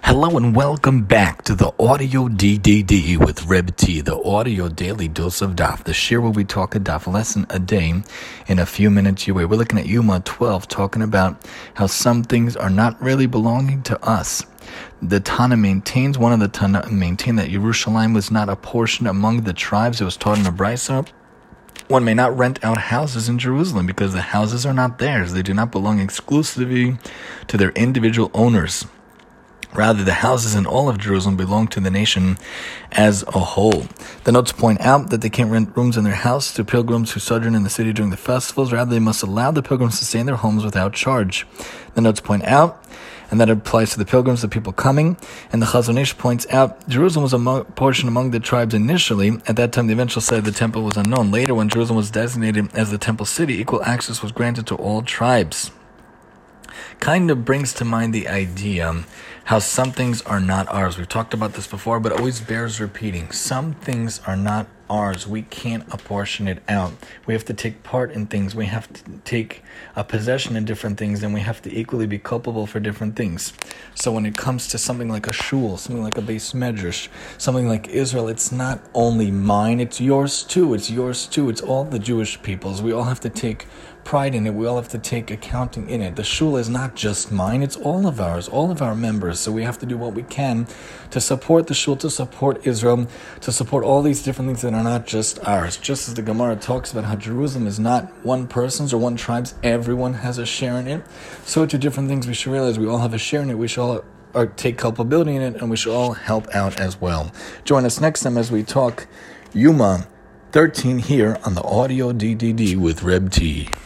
Hello and welcome back to the Audio DDD with Reb T, the audio daily dose of Daf, the shir where we talk a Daf lesson a day in a few minutes your way. We're looking at Yuma 12, talking about how some things are not really belonging to us. The Tana maintains, one of the Tana maintained that Yerushalayim was not a portion among the tribes. It was taught in the Brisa. One may not rent out houses in Jerusalem because the houses are not theirs. They do not belong exclusively to their individual owners. Rather, the houses in all of Jerusalem belong to the nation as a whole. The notes point out that they can't rent rooms in their house to pilgrims who sojourn in the city during the festivals. Rather, they must allow the pilgrims to stay in their homes without charge. The notes point out, and that applies to the pilgrims, the people coming. And the Chazon Ish points out, Jerusalem was a portion among the tribes initially. At that time, the eventual site of the temple was unknown. Later, when Jerusalem was designated as the temple city, equal access was granted to all tribes. Kind of brings to mind the idea how some things are not ours. We've talked about this before, but it always bears repeating. Some things are not ours. We can't apportion it out. We have to take part in things. We have to take a possession in different things, and we have to equally be culpable for different things. So when it comes to something like a shul, something like a beis medrash, something like Israel, it's not only mine, it's yours too. It's yours too. It's all the Jewish people's. We all have to take pride in it. We all have to take accounting in it. The shul is not just mine, it's all of ours, all of our members. So we have to do what we can to support the shul, to support Israel, to support all these different things that are not just ours. Just as the Gemara talks about how Jerusalem is not one person's or one tribe's, everyone has a share in it. So to different things, we should realize we all have a share in it. We should all take culpability in it, and we should all help out as well. Join us next time as we talk Yuma 13 here on the Audio DDD with Reb T.